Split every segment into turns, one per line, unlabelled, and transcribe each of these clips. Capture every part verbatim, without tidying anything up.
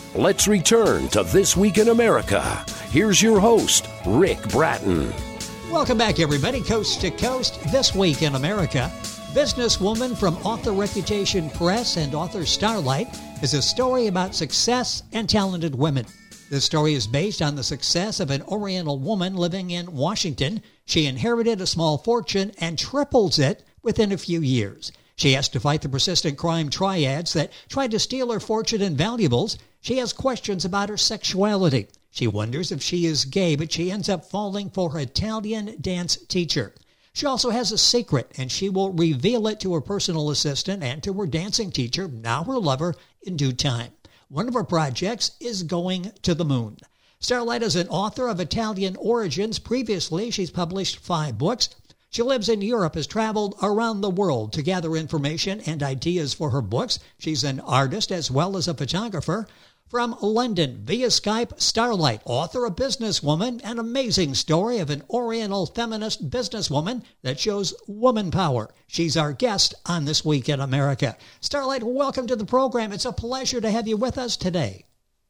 Let's return to This Week in America. Here's your host, Rick Bratton.
Welcome back, everybody. Coast to Coast, This Week in America. Businesswoman from Author Reputation Press and author Starlight is a story about success and talented women. This story is based on the success of an Oriental woman living in Washington. She inherited a small fortune and triples it within a few years. She has to fight the persistent crime triads that try to steal her fortune and valuables. She has questions about her sexuality. She wonders if she is gay, but she ends up falling for her Italian dance teacher. She also has a secret, and she will reveal it to her personal assistant and to her dancing teacher, now her lover, in due time. One of her projects is going to the moon. Starlight is an author of Italian origins. Previously, she's published five books. She lives in Europe, has traveled around the world to gather information and ideas for her books. She's an artist as well as a photographer. From London, via Skype, Starlight, author of Businesswoman, an amazing story of an Oriental feminist businesswoman that shows woman power. She's our guest on This Week in America. Starlight, welcome to the program. It's a pleasure to have you with us today.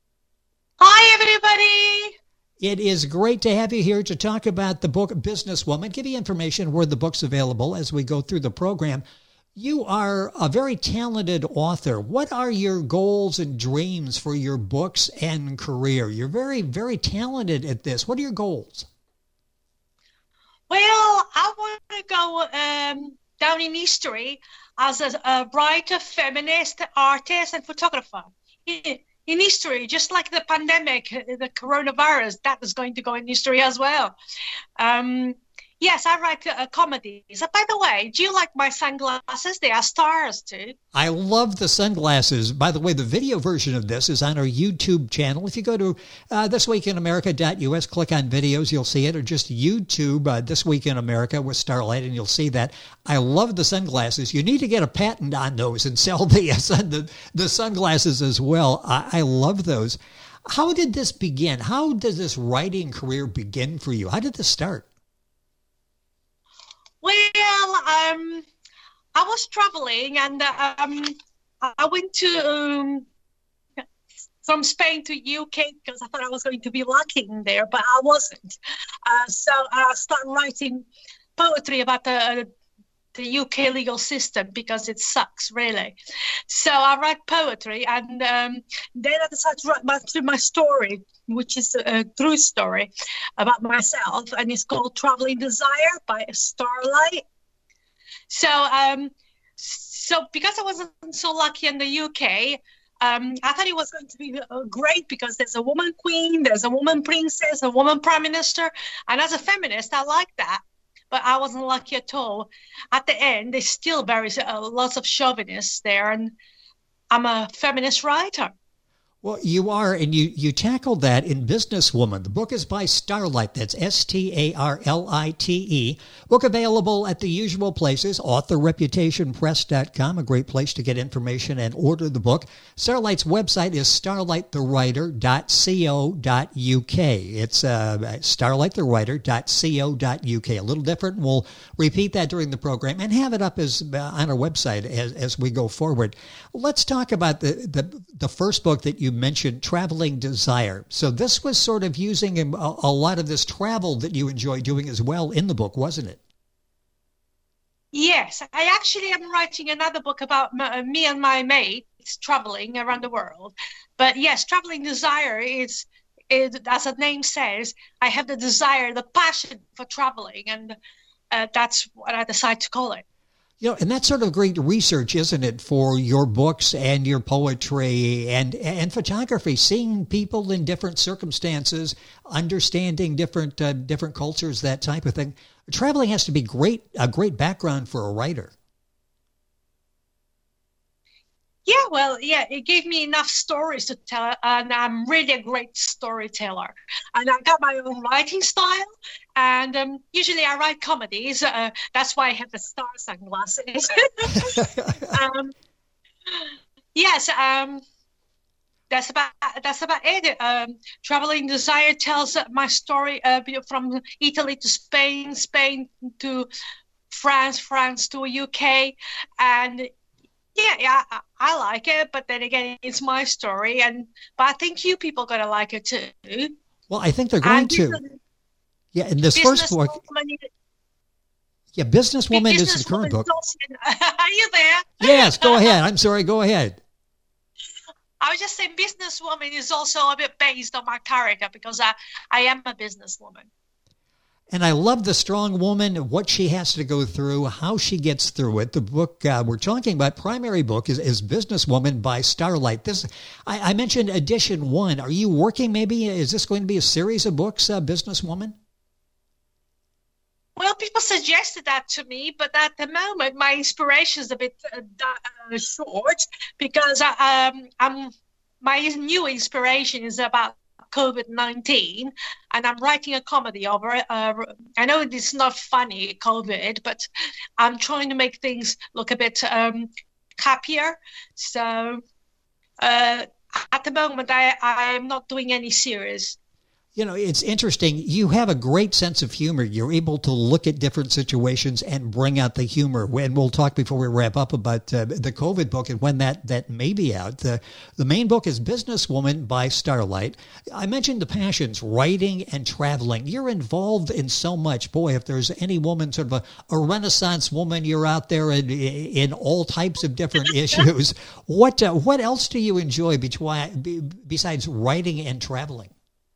Hi, everybody.
It is great to have you here to talk about the book Businesswoman. Give you information where the book's available as we go through the program. You are a very talented author. What are your goals and dreams for your books and career? You're very, very talented at this. What are your goals?
Well, I want to go um, down in history as a, a writer, feminist, artist, and photographer. In, in history, just like the pandemic, the coronavirus, that is going to go in history as well. Um, Yes, I write uh, comedies. Uh, by the way, do you like my sunglasses? They are stars, too.
I love the sunglasses. By the way, the video version of this is on our YouTube channel. If you go to uh, this week in america dot u s, click on videos, you'll see it, or just YouTube, uh, This Week in America with Starlight, and you'll see that. I love the sunglasses. You need to get a patent on those and sell the, uh, sun, the, the sunglasses as well. I, I love those. How did this begin? How did this writing career begin for you? How did this start?
Well, um, I was traveling and um, I went to um, from Spain to U K because I thought I was going to be lucky in there, but I wasn't. Uh, so I started writing poetry about the, the U K legal system because it sucks, really. So I write poetry and um, then I decided to write my, my story, which is a true story about myself, and it's called Traveling Desire by Starlight. So, um, so because I wasn't so lucky in the U K, um, I thought it was going to be uh, great because there's a woman queen, there's a woman princess, a woman prime minister, and as a feminist, I like that. But I wasn't lucky at all. At the end, there's still very uh, lots of chauvinists there, and I'm a feminist writer.
Well, you are, and you, you tackled that in Businesswoman. The book is by Starlight. That's S T A R L I T E. Book available at the usual places, author reputation press dot com, a great place to get information and order the book. Starlight's website is starlight the writer dot co dot u k. It's uh, starlight the writer dot co dot u k. A little different. We'll repeat that during the program and have it up as uh, on our website as, as we go forward. Let's talk about the, the, the first book that you mentioned, Traveling Desire. So this was sort of using a, a lot of this travel that you enjoy doing as well in the book, wasn't it?
Yes, I actually am writing another book about my, me and my mates traveling around the world. But yes, Traveling Desire is, is, as the name says, I have the desire, the passion for traveling, and uh, that's what I decided to call it.
You know, and that's sort of great research, isn't it, for your books and your poetry and and photography, seeing people in different circumstances, understanding different uh, different cultures, that type of thing. Traveling has to be great a great background for a writer.
Yeah, well, yeah, it gave me enough stories to tell, and I'm really a great storyteller. And I got my own writing style, and um, usually I write comedies. Uh, that's why I have the star sunglasses. um, yes, um, that's about that's about it. Um, Traveling Desire tells my story uh, from Italy to Spain, Spain to France, France to U K, and Yeah, yeah, I, I like it, but then again, it's my story, and but I think you people gonna like it too.
Well, I think they're going
And
to. Yeah, in this first book,
businesswoman,
yeah, Businesswoman is the
businesswoman
current book.
is also, are you there?
Yes, go ahead. I'm sorry, go ahead.
I was just saying, businesswoman is also a bit based on my character because I, I am a businesswoman.
And I love the strong woman, what she has to go through, how she gets through it. The book uh, we're talking about, primary book, is, is Businesswoman by Starlight. This, I, I mentioned edition one. Are you working maybe? Is this going to be a series of books, uh, Businesswoman?
Well, people suggested that to me, but at the moment, my inspiration is a bit uh, uh, short because I, um, I'm my new inspiration is about COVID nineteen, and I'm writing a comedy over it. Uh, I know it's not funny, COVID, but I'm trying to make things look a bit um, happier. So uh, at the moment, I, I'm not doing any series.
You know, it's interesting. You have a great sense of humor. You're able to look at different situations and bring out the humor. And we'll talk before we wrap up about uh, the COVID book and when that, that may be out. The, the main book is Businesswoman by Starlight. I mentioned the passions, writing and traveling. You're involved in so much. Boy, if there's any woman, sort of a, a Renaissance woman, you're out there in, in all types of different issues. What, uh, what else do you enjoy between, besides writing and traveling?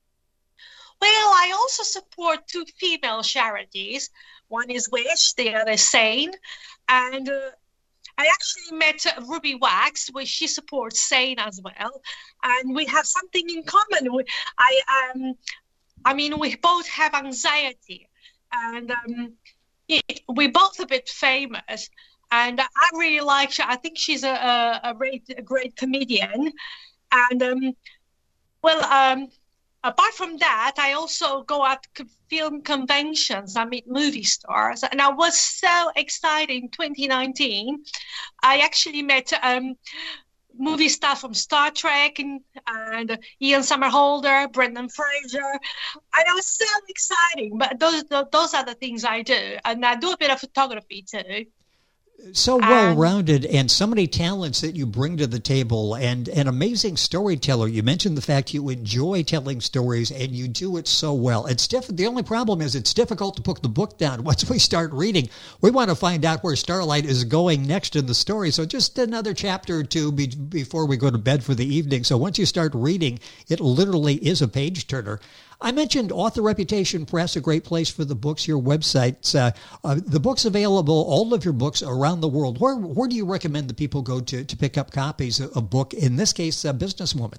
Well, I also support two female charities. One is Wish, the other is Sane. And uh, I actually met uh, Ruby Wax, where she supports Sane as well. And we have something in common. We, I, um, I mean, we both have anxiety. And um, it, we're both a bit famous. And I really like her. I think she's a, a, a, great, a great comedian. And, um, well... Um, Apart from that, I also go out to film conventions. I meet movie stars. And I was so excited in twenty nineteen. I actually met um, movie stars from Star Trek and, and Ian Somerhalder, Brendan Fraser. And it was so exciting. But those, those are the things I do. And I do a bit of photography too.
So well-rounded and so many talents that you bring to the table and an amazing storyteller. You mentioned the fact you enjoy telling stories and you do it so well. It's diff- The only problem is it's difficult to put the book down. Once we start reading, we want to find out where Starlight is going next in the story. So just another chapter or two be- before we go to bed for the evening. So once you start reading, it literally is a page turner. I mentioned Author Reputation Press, a great place for the books, your websites. Uh, uh, the book's available, all of your books around the world. Where where do you recommend that people go to, to pick up copies of a book, in this case, uh, Businesswoman?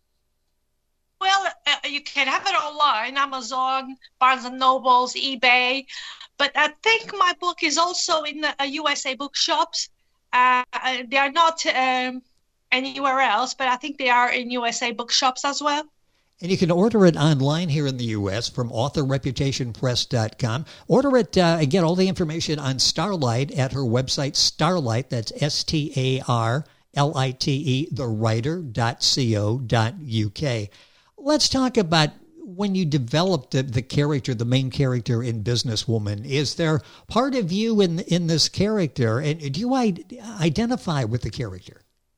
Well, uh, you can have it online, Amazon, Barnes and Nobles, eBay. But I think my book is also in the uh, U S A bookshops. Uh, they are not um, anywhere else, but I think they are in U S A bookshops as well.
And you can order it online here in the U S from author reputation press dot com. Order it uh, and get all the information on Starlight at her website, Starlight, that's S T A R L I T E, the writer dot co dot U K. Let's talk about when you developed the, the character, the main character in Businesswoman. Is there part of you in, in this character, and do you identify with the character?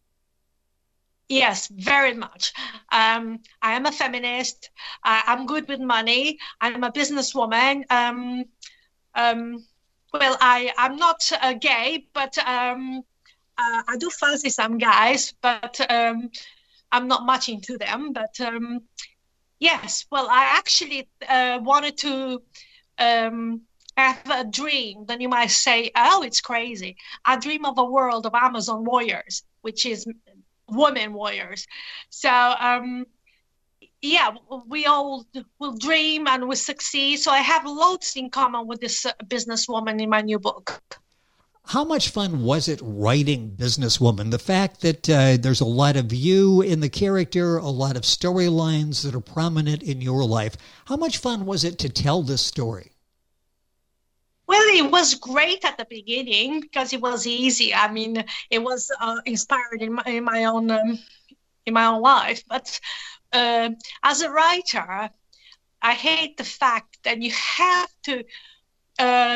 Yes, very much. Um, I am a feminist. Uh, I'm good with money. I'm a businesswoman. Um, um, well, I, I'm not uh, gay, but um, uh, I do fancy some guys, but um, I'm not much into them. But um, yes, well, I actually uh, wanted to um, have a dream. Then you might say, oh, it's crazy. I dream of a world of Amazon warriors, which is women warriors. So um yeah, we all will dream and we succeed. So I have loads in common with this uh, businesswoman in my new book.
How much fun was it writing Businesswoman? The fact that uh, there's a lot of you in the character, a lot of storylines that are prominent in your life. How much fun was it to tell this story?
Well, it was great at the beginning because it was easy. I mean, it was uh, inspired in my, in my own um, in my own life. But uh, as a writer, I hate the fact that you have to um,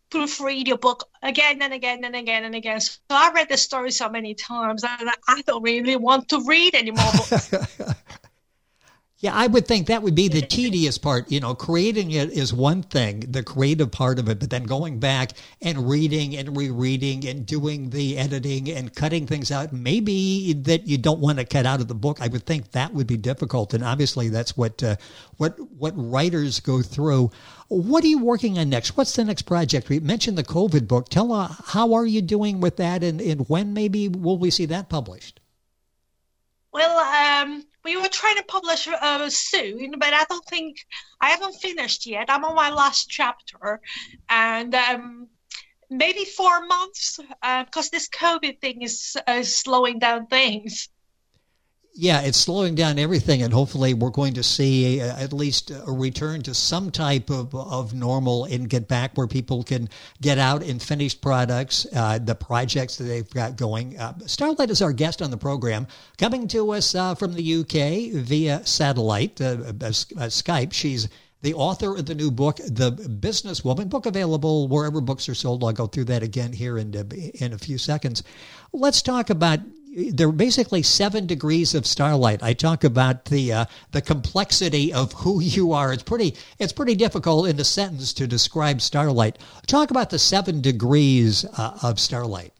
proofread your book again and again and again and again. So I read the story so many times and I don't really want to read any more books.
Yeah, I would think that would be the tedious part. You know, creating it is one thing, the creative part of it, but then going back and reading and rereading and doing the editing and cutting things out, maybe that you don't want to cut out of the book. I would think that would be difficult. And obviously that's what uh, what what writers go through. What are you working on next? What's the next project? We mentioned the COVID book. Tell us, uh, how are you doing with that, and, and when maybe will we see that published?
Well, um, we were trying to publish uh, soon, but I don't think, I haven't finished yet. I'm on my last chapter, and um, maybe four months, uh, because this COVID thing is uh, slowing down things.
Yeah, it's slowing down everything, and hopefully we're going to see a, at least a return to some type of, of normal and get back where people can get out and finish products, uh, the projects that they've got going. Uh, Starlight is our guest on the program, coming to us uh, from the U K via satellite, uh, uh, uh, Skype. She's the author of the new book, The Businesswoman, book available wherever books are sold. I'll go through that again here in, in a few seconds. Let's talk about, there are basically seven degrees of Starlight. I talk about the uh, the complexity of who you are. It's pretty it's pretty difficult in a sentence to describe Starlight. Talk about the seven degrees uh, of Starlight.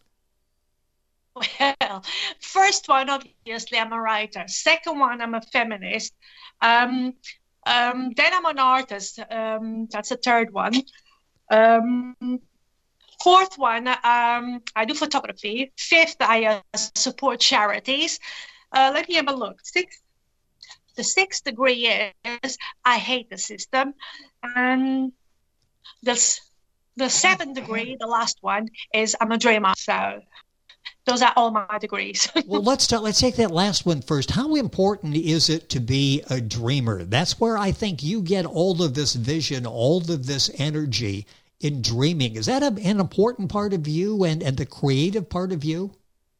Well, first one, obviously, I'm a writer. Second one, I'm a feminist. Um, um, then I'm an artist. Um, that's the third one. Um, Fourth one, um, I do photography. Fifth, I uh, support charities. Uh, let me have a look. Sixth, the sixth degree is I hate the system. And the, the seventh degree, the last one, is I'm a dreamer. So those are all my degrees.
Well, let's talk, let's take that last one first. How important is it to be a dreamer? That's where I think you get all of this vision, all of this energy in dreaming. Is that a, an important part of you and, and the creative part of you?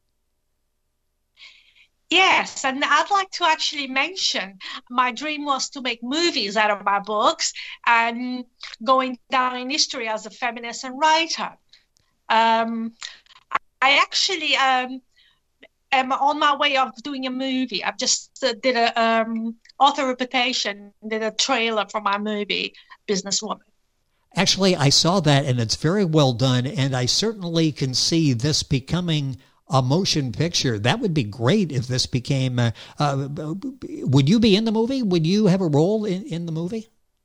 Yes, and I'd like to actually mention my dream was to make movies out of my books and going down in history as a feminist and writer. Um, I actually um, am on my way of doing a movie. I've just uh, did a um, author reputation, did a trailer for my movie, Businesswoman.
Actually, I saw that, and it's very well done, and I certainly can see this becoming a motion picture. That would be great if this became... Uh, uh, would you be in the movie? Would you have a role in, in the movie?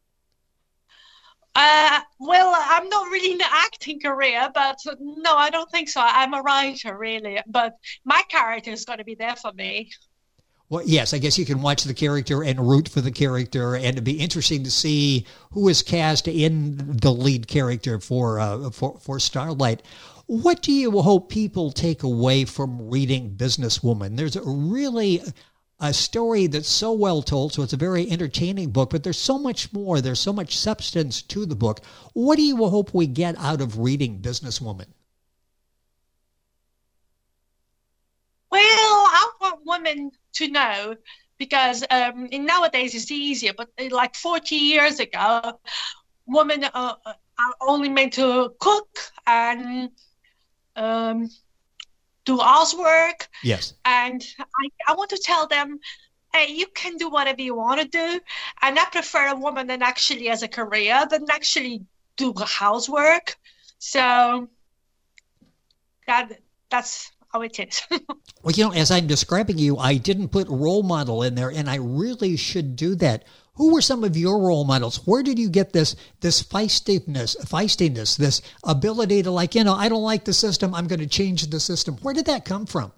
Uh, well, I'm not really in the acting career, but no, I don't think so. I'm a writer, really, but my character is going to be there for me.
Well, yes, I guess you can watch the character and root for the character, and it'd be interesting to see who is cast in the lead character for uh, for, for Starlight. What do you hope people take away from reading Businesswoman? There's a really a story that's so well told, so it's a very entertaining book, but there's so much more. There's so much substance to the book. What do you hope we get out of reading Businesswoman?
Well, I want women to know, because um, in nowadays it's easier, but like forty years ago, women uh, are only meant to cook and um, do housework.
Yes.
And I, I want to tell them, hey, you can do whatever you want to do. And I prefer a woman that actually has a career than actually do housework. So that that's how it is.
Well, you know, as I'm describing you, I didn't put role model in there, and I really should do that. Who were some of your role models? Where did you get this this feistiness, feistiness, this ability to, like, you know, I don't like the system, I'm going to change the system? Where did that come from?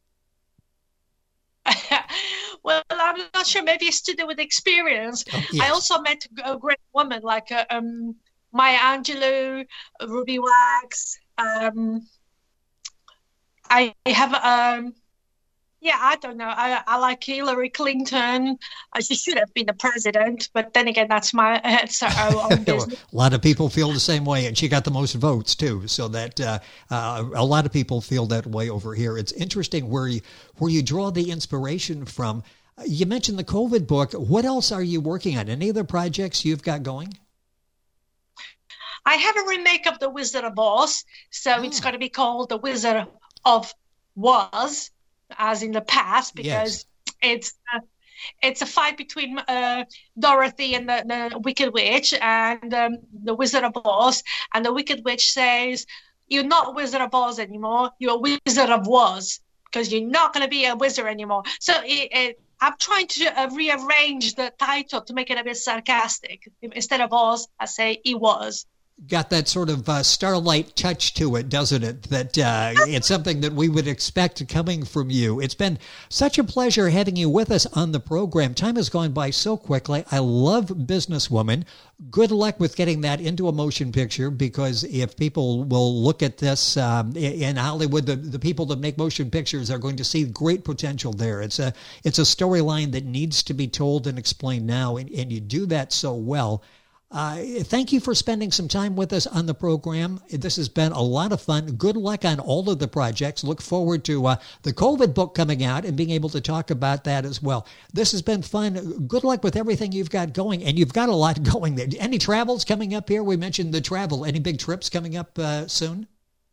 Well, I'm not sure. Maybe it's to do with experience. Oh, yes. I also met a great woman like uh, um, Maya Angelou, Ruby Wax. Um, I have, um, yeah, I don't know. I, I like Hillary Clinton. Uh, she should have been the president, but then again, that's my that's our own business.
A lot of people feel the same way, and she got the most votes too. So that uh, uh, a lot of people feel that way over here. It's interesting where you where you draw the inspiration from. You mentioned the COVID book. What else are you working on? Any other projects you've got going?
I have a remake of The Wizard of Oz, so oh. it's going to be called The Wizard of Was, as in the past, because yes. it's uh, it's a fight between uh, Dorothy and the, the Wicked Witch and um, the Wizard of Oz, and the Wicked Witch says, "You're not Wizard of Oz anymore. You're a Wizard of Was, because you're not going to be a wizard anymore." So it, it, I'm trying to uh, rearrange the title to make it a bit sarcastic. Instead of Oz, I say he was.
Got that sort of uh, Starlight touch to it, doesn't it? That uh, it's something that we would expect coming from you. It's been such a pleasure having you with us on the program. Time has gone by so quickly. I love Businesswoman. Good luck with getting that into a motion picture, because if people will look at this um, in Hollywood, the, the people that make motion pictures are going to see great potential there. It's a it's a storyline that needs to be told and explained now, and, and you do that so well. Uh, thank you for spending some time with us on the program. This has been a lot of fun. Good luck on all of the projects. Look forward to uh, the COVID book coming out and being able to talk about that as well. This has been fun. Good luck with everything you've got going. And you've got a lot going there. Any travels coming up here? We mentioned the travel. Any big trips coming up uh, soon?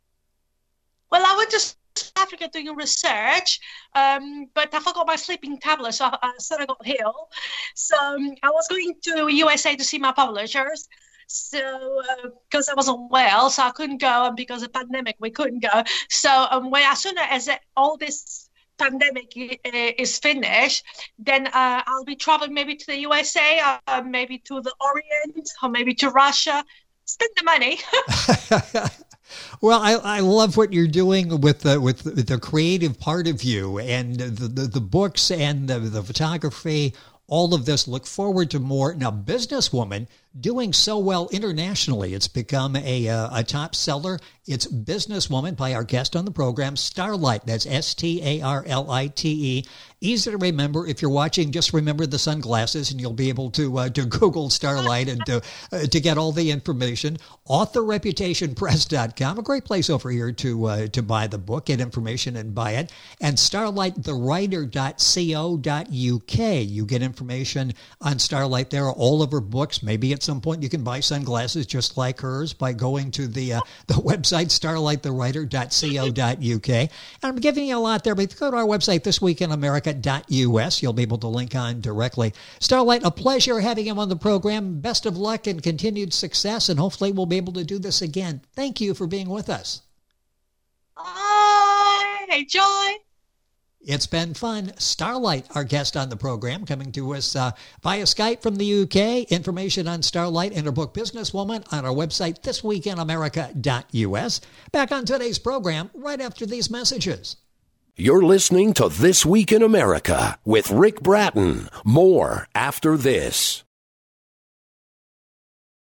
Well, I would just Africa doing research, um, but I forgot my sleeping tablet, so I, I sort of got ill. So um, I was going to U S A to see my publishers, so because uh, I wasn't well, so I couldn't go, and because of the pandemic, we couldn't go. So um, when as soon as all this pandemic is finished, then uh, I'll be traveling maybe to the U S A, uh, maybe to the Orient, or maybe to Russia. Spend the money.
Well, I, I love what you're doing with the with the creative part of you, and the the, the books and the, the photography. All of this. Look forward to more. Now, Businesswoman, doing so well internationally. It's become a uh, a top seller. It's Businesswoman by our guest on the program, Starlight. That's S T A R L I T E. Easy to remember. If you're watching, just remember the sunglasses, and you'll be able to uh, to Google Starlight and to, uh, to get all the information. author reputation press dot com, a great place over here to uh, to buy the book, get information and buy it. And starlight the writer dot co dot U K. You get information on Starlight there, all of her books. Maybe at some point you can buy sunglasses just like hers by going to the uh, the website starlight the writer dot co dot U K. And I'm giving you a lot there, but if you go to our website, this week in america dot U S, you'll be able to link on directly. Starlight, a pleasure having him on the program. Best of luck and continued success, and hopefully we'll be able to do this again. Thank you for being with us.
Bye. Enjoy.
It's been fun. Starlight, our guest on the program, coming to us uh, via Skype from the U K. Information on Starlight and her book Businesswoman on our website, this week in america dot U S. Back on today's program right after these messages.
You're listening to This Week in America with Rick Bratton. More after this.